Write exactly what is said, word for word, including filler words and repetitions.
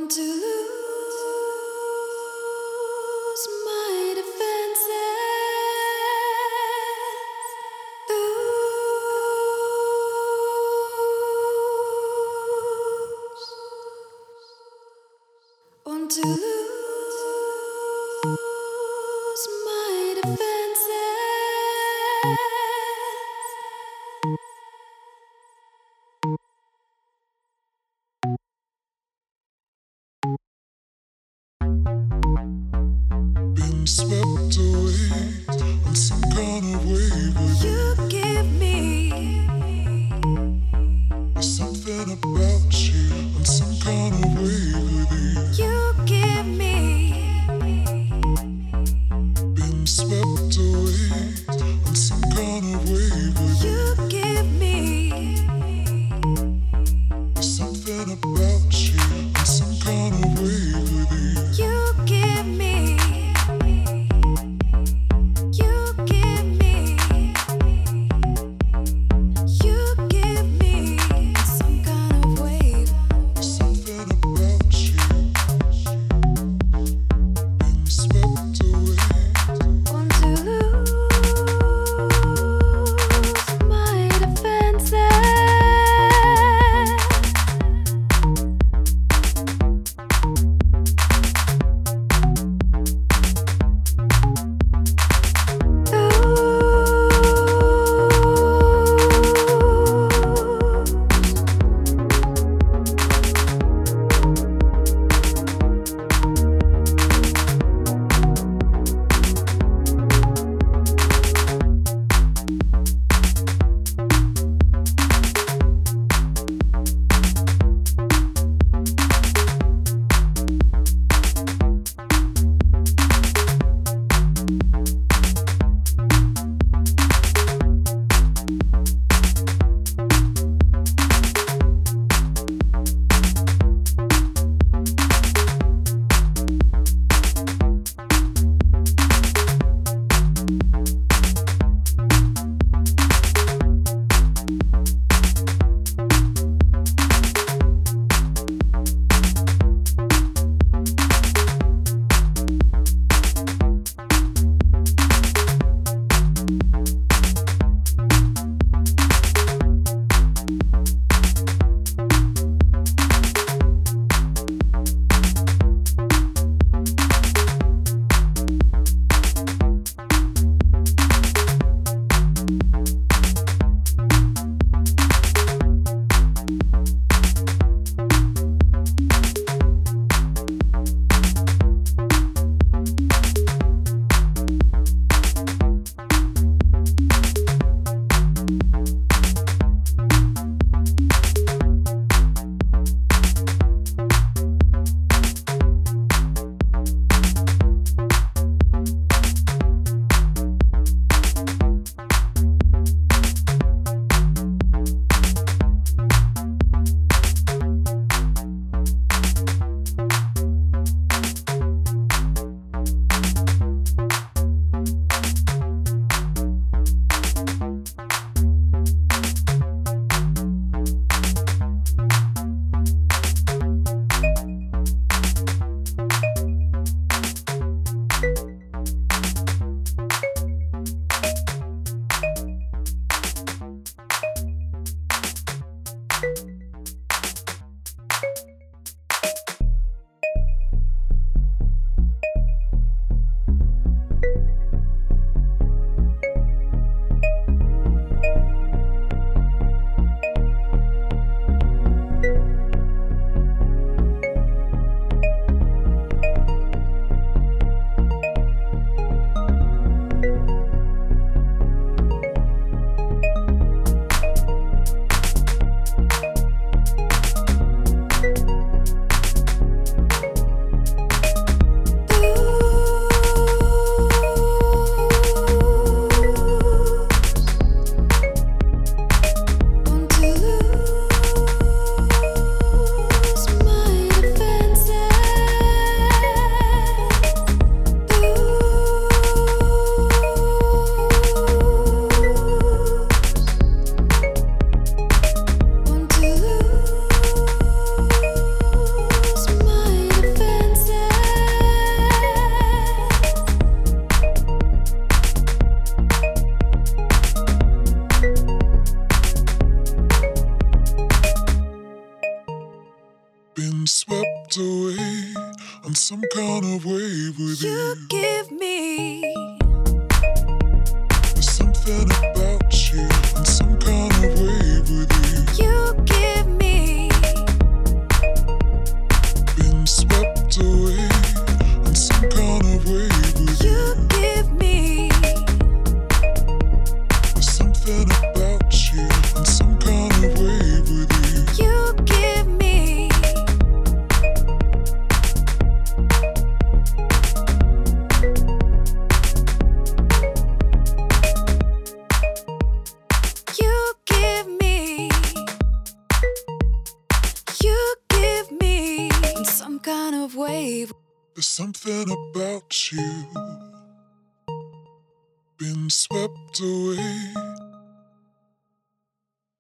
Want to lose my defenses, lose. Want to lose my defenses. Swept away on some kind of wave with you. Give me There's something about you on some kind of wave with you. You give me Been swept away on some kind of wave with you. You give me There's something about you on some kind of wave with you. You give me swept away on some kind of wave with you. You give me. There's something about you on some kind of wave with you. You give me. Been swept away on some kind of wave with you. You give me. There's something about you on some kind of wave with you. You give me. You give me. You give me some kind of wave. There's something about you. Been swept away